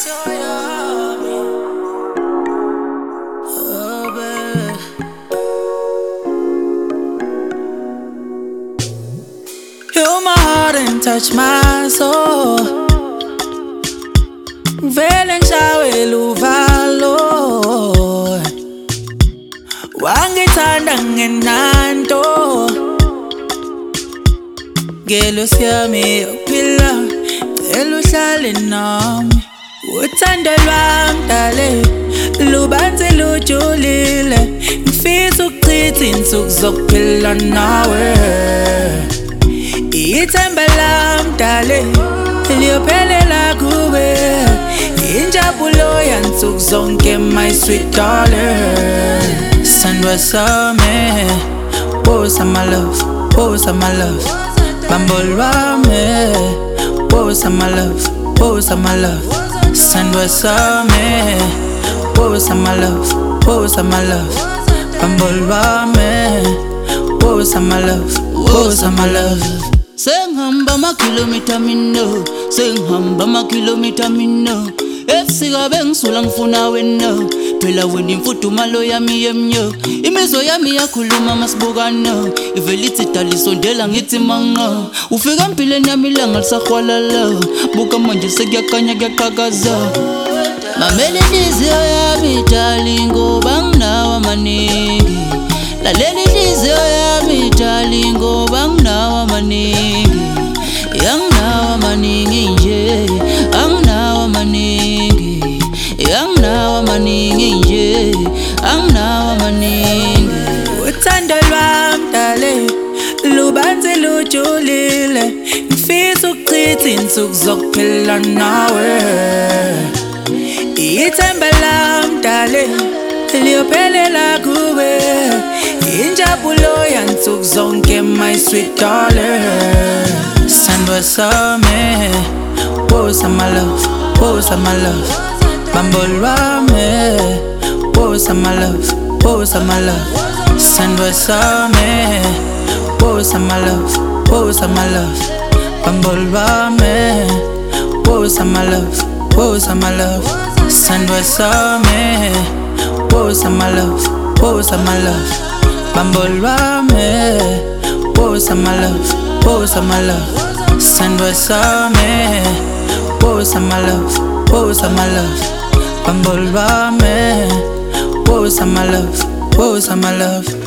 Heal my heart and touch my soul. Vele ngishayela uvalo, wangithanda ngenanto. Ngelo siyami yokuphila, cela uhlale nami. Uthando lwami dale, lubanzi lujulile. Ngifisa ukuchitha insuku zokuphila nawe. Ithemba lami dale, liyophelela kuwe. Injabulo yansuku zonke my sweet darling. Sandwa sami, wosa my love, wosa my love. Bambol wami, wosa my love, wosa my love. Sandwa sami, wosa my love, wosa my love. Bambol wami, wosa my love, wosa my love. Senghamba makilomita mino, senghamba makilomita mino. Efsika bengisula ngifuna wena, phela wena imfudumalo yami yemnyo. Imizwa yami yakhuluma masibukana, ivele ithi dalisondela ngithi manga. Ufika empilweni yami ilanga lisahwalala, buka manje sekuyakanya kuyaqhakaza. Mamele inhliziyo yami darling ngoba nginawo amaningi. Lalela inhliziyo yami darling ngoba nginawo amaningi. Anginawo amaningi nje, anginawo amaningi. Anginawo amaningi nje, anginawo amaningi. Uthando lwami dale, lubanzi lujulile. Ngifisa ukuchitha insuku zokuphila nawe. Ithemba lami dale, liyophelela kuwe. Injabulo yansuku zonke my sweet darling. Sandwa sami, wosa my love, wosa my love. Bambol wami, wosa my love, wosa my love. Sandwa sami, wosa my love, wosa my love. Bambol wami, wosa my love, wosa my love. Sandwa sami, wosa my love, wosa my love. Bambol wami, wosa my love, wosa my love. Sandwa sami, wosa my love, wosa my love. Bambol wami, wosa my love, wosa my love.